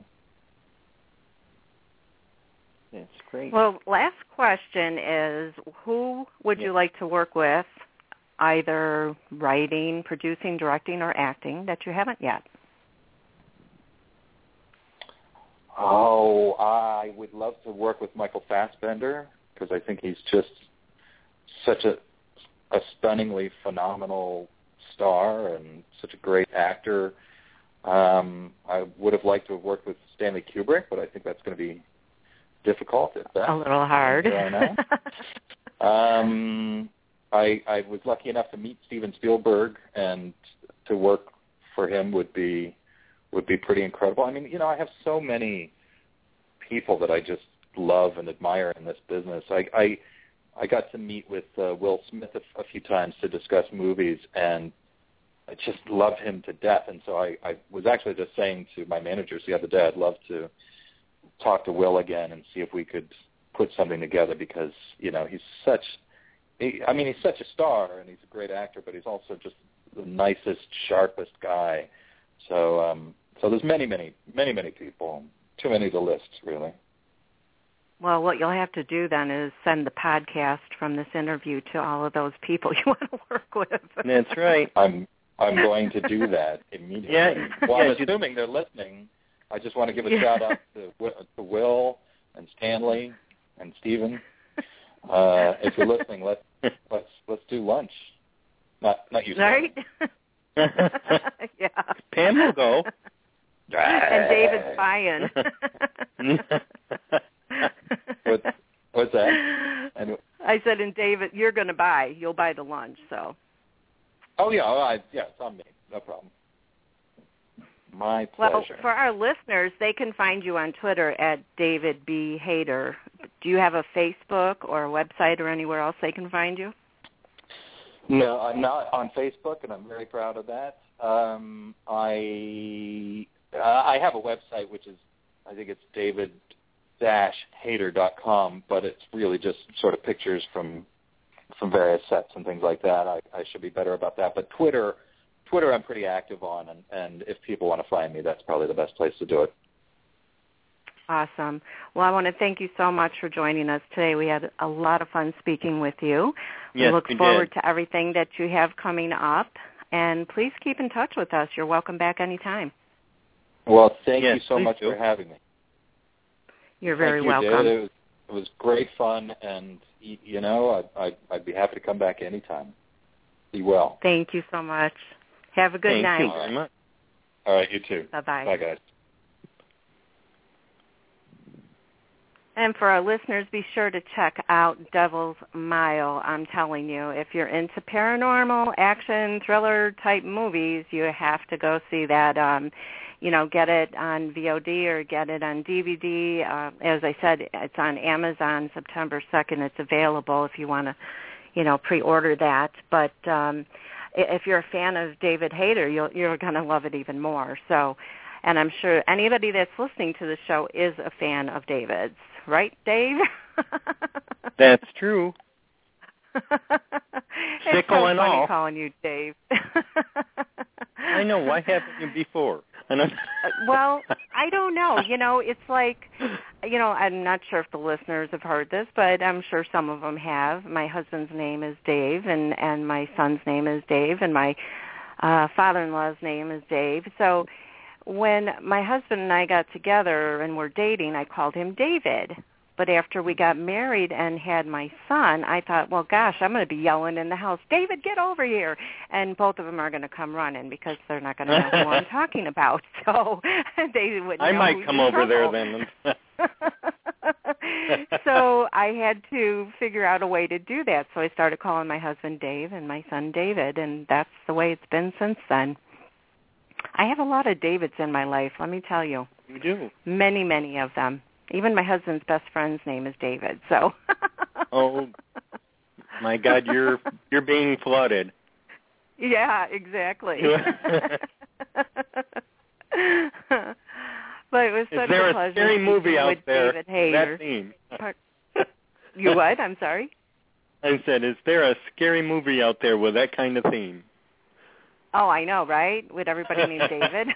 That's great. Well, last question is, who would yeah. you like to work with, either writing, producing, directing, or acting, that you haven't yet? Oh, I would love to work with Michael Fassbender, because I think he's just such a, a stunningly phenomenal star and such a great actor. Um, I would have liked to have worked with Stanley Kubrick, but I think that's going to be difficult at best. A little hard. um, I, I was lucky enough to meet Steven Spielberg, and to work for him would be would be pretty incredible. I mean, you know, I have so many people that I just love and admire in this business. I I, I got to meet with uh, Will Smith a, a few times to discuss movies, and I just love him to death. And so I, I was actually just saying to my managers the other day, I'd love to talk to Will again and see if we could put something together, because, you know, he's such, he, I mean, he's such a star and he's a great actor, but he's also just the nicest, sharpest guy. So, um, so there's many, many, many, many people, too many to list, really. Well, what you'll have to do then is send the podcast from this interview to all of those people you want to work with. That's right. I'm I'm going to do that immediately. Yeah. Well, I'm assuming they're listening. I just want to give a yeah. shout out to, to Will and Stanley and Stephen. Uh, if you're listening, let's let's let's do lunch. Not not you, right? Yeah. Pam will go. And David's buying. what, what's that? And, I said, and David, you're going to buy. You'll buy the lunch, so. Oh yeah, I, yeah, it's on me. No problem. My pleasure. Well, for our listeners, they can find you on Twitter at David B. Hayter. Do you have a Facebook or a website or anywhere else they can find you? No, I'm not on Facebook, and I'm very proud of that. Um, I uh, I have a website, which is, I think it's david dash hayter dot com, but it's really just sort of pictures from from various sets and things like that. I, I should be better about that. But Twitter, Twitter I'm pretty active on, and, and if people want to find me, that's probably the best place to do it. Awesome. Well, I want to thank you so much for joining us today. We had a lot of fun speaking with you. Yes, we look we forward did. to everything that you have coming up, and please keep in touch with us. You're welcome back anytime. Well, thank yes, you so much do. for having me. You're very thank you, welcome. Dad. It was, it was great fun, and, you know, I'd, I'd, I'd be happy to come back anytime. Be well. Thank you so much. Have a good thank night. Thank you very much. All right, you too. Bye-bye. Bye, guys. And for our listeners, be sure to check out Devil's Mile. I'm telling you, if you're into paranormal, action, thriller-type movies, you have to go see that. Um, you know, get it on V O D or get it on D V D. Uh, as I said, it's on Amazon September second. It's available if you want to, you know, pre-order that. But um, if you're a fan of David Hayter, you'll, you're going to love it even more. So, and I'm sure anybody that's listening to the show is a fan of David's. Right, Dave? That's true. It's so and funny all. calling you Dave. I know. Why haven't you before? Well, I don't know. You know, it's like, you know, I'm not sure if the listeners have heard this, but I'm sure some of them have. My husband's name is Dave, and, and my son's name is Dave, and my uh, father-in-law's name is Dave. So when my husband and I got together and were dating, I called him David. But after we got married and had my son, I thought, well, gosh, I'm going to be yelling in the house, David, get over here. And both of them are going to come running because they're not going to know who I'm talking about. So they wouldn't I know might who's come in over trouble. there then. So I had to figure out a way to do that. So I started calling my husband Dave and my son David, and that's the way it's been since then. I have a lot of Davids in my life, let me tell you. You do? Many, many of them. Even my husband's best friend's name is David. So. Oh, my God, you're you're being flooded. Yeah, exactly. But it was such Is there a a pleasure scary movie out with there David Hayter. that theme? You what? I'm sorry? I said, is there a scary movie out there with that kind of theme? Oh, I know, right? With everybody named David.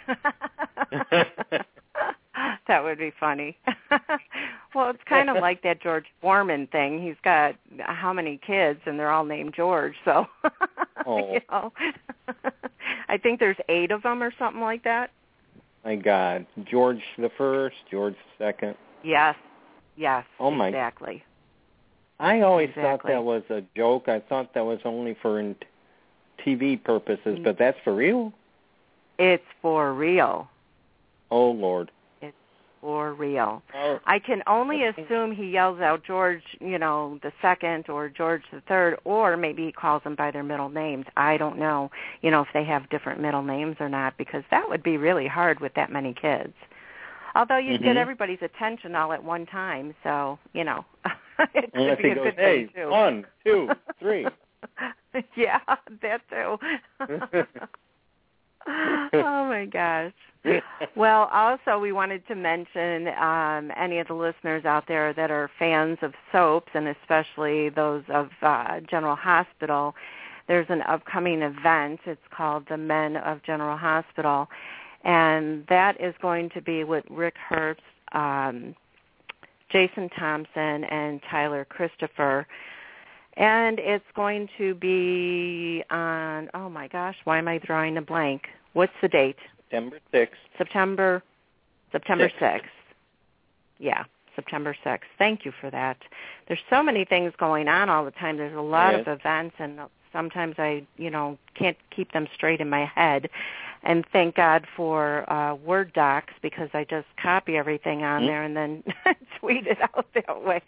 That would be funny. Well, it's kind of like that George Foreman thing. He's got how many kids, and they're all named George. So, oh. you know, I think there's eight of them or something like that. My God, George the First, George the Second. Yes, yes. Oh my. Exactly. I always exactly. thought that was a joke. I thought that was only for in T V purposes, but that's for real? It's for real. Oh, Lord. It's for real. Oh. I can only assume he yells out George, you know, the second or George the third, or maybe he calls them by their middle names. I don't know, you know, if they have different middle names or not, because that would be really hard with that many kids. Although you'd mm-hmm. get everybody's attention all at one time, so, you know, it could Unless be he a goes, good hey, thing, too. one, two, three. Yeah, that too. Oh, my gosh. Well, also we wanted to mention um, any of the listeners out there that are fans of soaps, and especially those of uh, General Hospital. There's an upcoming event. It's called the Men of General Hospital, and that is going to be with Rick Herbst, um, Jason Thompson, and Tyler Christopher. And it's going to be on, oh, my gosh, why am I drawing a blank? What's the date? September sixth. September September sixth. sixth. Yeah, September sixth. Thank you for that. There's so many things going on all the time. There's a lot yes. of events, and sometimes I, you know, can't keep them straight in my head. And thank God for uh, Word docs, because I just copy everything on mm-hmm. there and then tweet it out that way.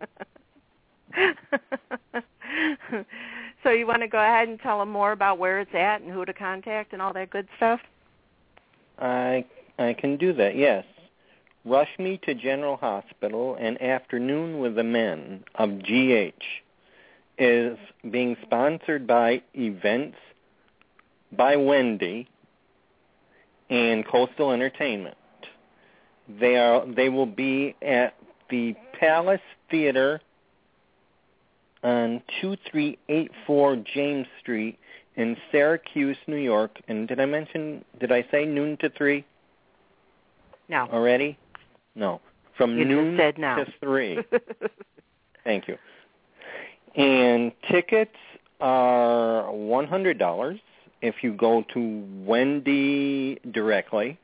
So you want to go ahead and tell them more about where it's at and who to contact and all that good stuff? I I can do that, yes. Rush Me to General Hospital, an afternoon with the men of G H is being sponsored by Events by Wendy and Coastal Entertainment. They are they will be at the Palace Theater on two three eight four James Street in Syracuse, New York. And did I mention, did I say noon to three? No. Already? No. From you noon just said no. to three. Thank you. And tickets are one hundred dollars if you go to Wendy directly.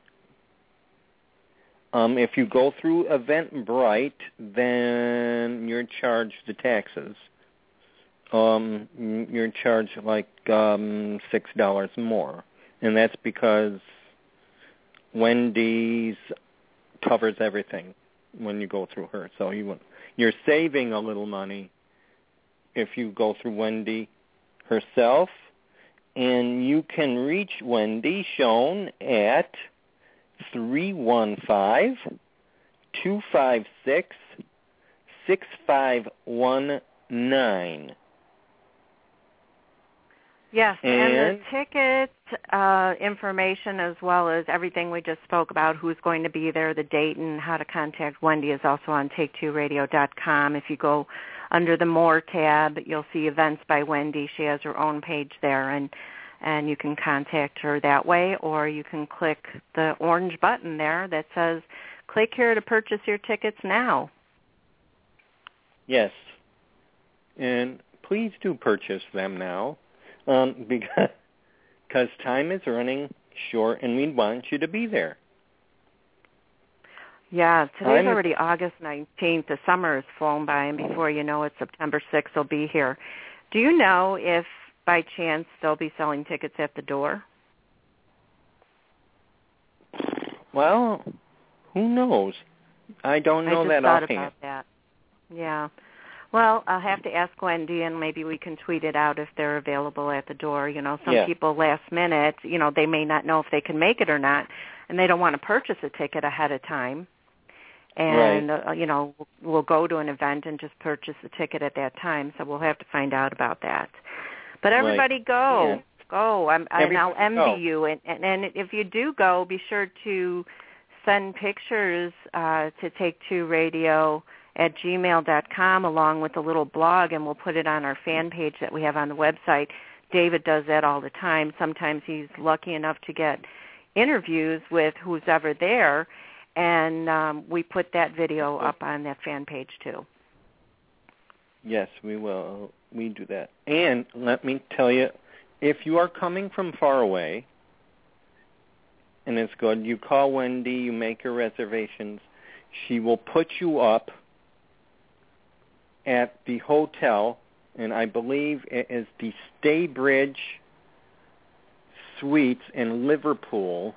Um, if you go through Eventbrite, then you're charged the taxes. Um, you're charged like um, six dollars more, and that's because Wendy's covers everything. when you go through her. So you you're saving a little money if you go through Wendy herself. And you can reach Wendy Schoen at three one five, two five six, six five one nine. Yes, and, and the ticket uh, information as well as everything we just spoke about, who's going to be there, the date, and how to contact Wendy is also on take two radio dot com. If you go under the More tab, you'll see Events by Wendy. She has her own page there, and, and you can contact her that way, or you can click the orange button there that says, click here to purchase your tickets now. Yes, and please do purchase them now. Um, because because time is running short, and we want you to be there. Yeah, today's time already August nineteenth. The summer has flown by, and before you know it, September sixth will be here. Do you know if, by chance, they'll be selling tickets at the door? Well, who knows? I don't know I just that thought offhand. about that. Yeah. Well, I'll have to ask Wendy, and maybe we can tweet it out if they're available at the door. You know, some yeah. people last minute, you know, they may not know if they can make it or not, and they don't want to purchase a ticket ahead of time. And, right. uh, you know, we'll go to an event and just purchase the ticket at that time, so we'll have to find out about that. But everybody right. go. Yeah. Go. I'm, and I'll envy go. you. And, and, and if you do go, be sure to send pictures uh, to Take Two Radio at gmail dot com along with a little blog, and we'll put it on our fan page that we have on the website. David does that all the time. Sometimes he's lucky enough to get interviews with who's ever there, and um, we put that video up on that fan page too. Yes, we will. We do that. And let me tell you, if you are coming from far away, and it's good, you call Wendy, you make your reservations, she will put you up at the hotel, and I believe it is the Staybridge Suites in Liverpool,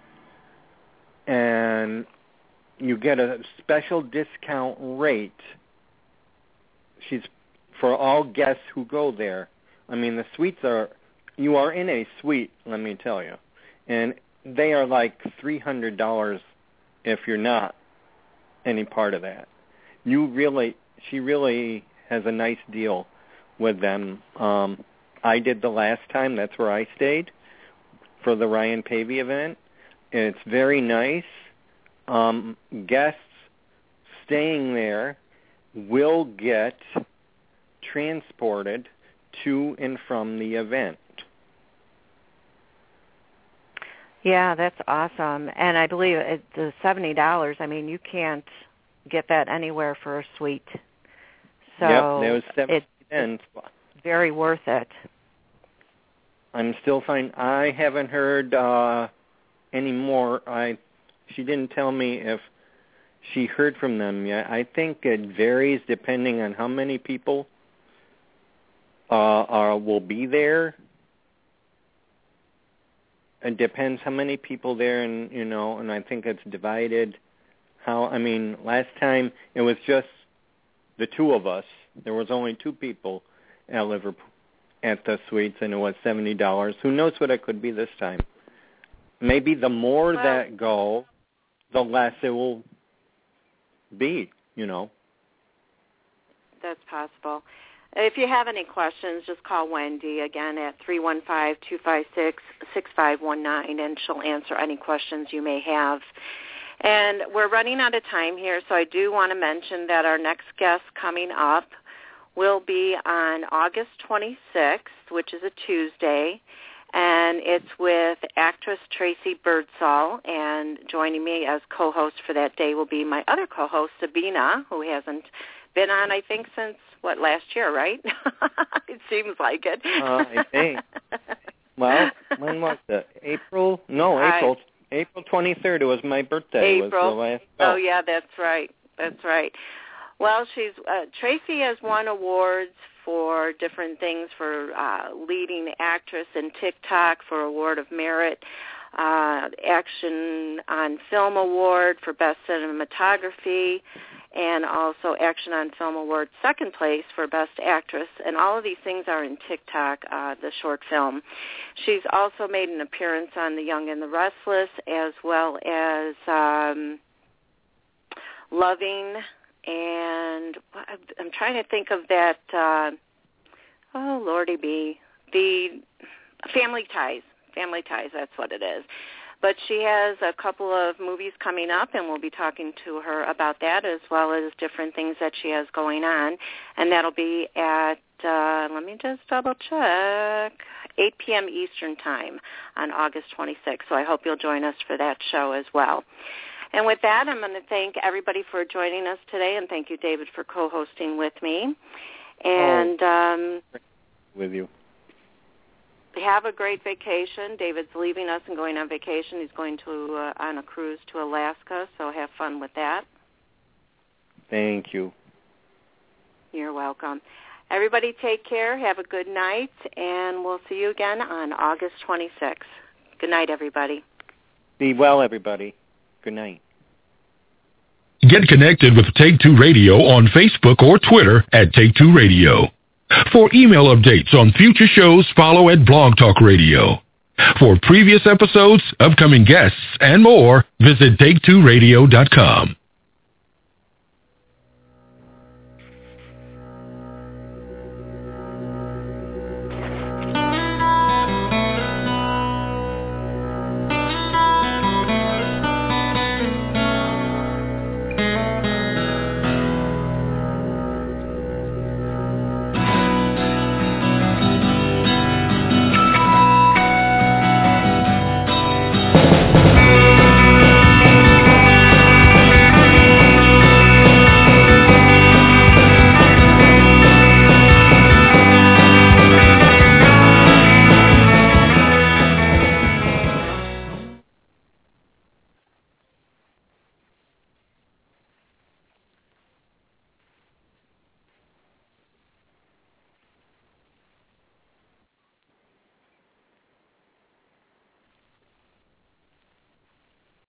and you get a special discount rate. She's for all guests who go there. I mean, the suites are, you are in a suite, let me tell you, and they are like three hundred dollars if you're not any part of that. You really, she really has a nice deal with them. Um, I did the last time. That's where I stayed for the Ryan Pavey event. And it's very nice. Um, guests staying there will get transported to and from the event. Yeah, that's awesome. And I believe it, the seventy dollars, I mean, you can't get that anywhere for a suite. So yep, that was seventy it's, it's very worth it. I'm still fine. I haven't heard uh, any more. I, she didn't tell me if she heard from them yet. I think it varies depending on how many people uh, are will be there. It depends how many people there, and you know, and I think it's divided. How I mean, last time it was just the two of us. There was only two people at Liverpool at the suites, and it was seventy dollars. Who knows what it could be this time? Maybe the more well, that go, the less it will be. You know. That's possible. If you have any questions, just call Wendy again at three one five, two five six, six five one nine, and she'll answer any questions you may have. And we're running out of time here, so I do want to mention that our next guest coming up will be on August twenty-sixth, which is a Tuesday, and it's with actress Tracy Birdsall, and joining me as co-host for that day will be my other co-host, Sabina, who hasn't been on, I think, since, what, last year, right? It seems like it. Uh, I think. Well, when was it? April? No, April. I, April twenty-third. It was my birthday. April. Was the last oh, yeah, that's right. That's right. Well, she's uh, Tracy has won awards for different things, for uh, leading actress in TikTok for Award of Merit, uh, Action on Film Award for Best Cinematography, and also Action on Film Award second place for Best Actress. And all of these things are in TikTok, uh, the short film. She's also made an appearance on The Young and the Restless, as well as um, Loving, and I'm trying to think of that, uh, oh, Lordy B, the Family Ties. Family Ties, that's what it is. But she has a couple of movies coming up, and we'll be talking to her about that, as well as different things that she has going on. And that'll be at, uh, let me just double check, eight p.m. Eastern Time on August twenty-sixth. So I hope you'll join us for that show as well. And with that, I'm going to thank everybody for joining us today, and thank you, David, for co-hosting with me. And oh, um, with you. Have a great vacation. David's leaving us and going on vacation. He's going to uh, on a cruise to Alaska, so have fun with that. Thank you. You're welcome. Everybody take care. Have a good night, and we'll see you again on August twenty-sixth. Good night, everybody. Be well, everybody. Good night. Get connected with Take Two Radio on Facebook or Twitter at Take Two Radio. For email updates on future shows, follow at Blog Talk Radio. For previous episodes, upcoming guests, and more, visit take two radio dot com.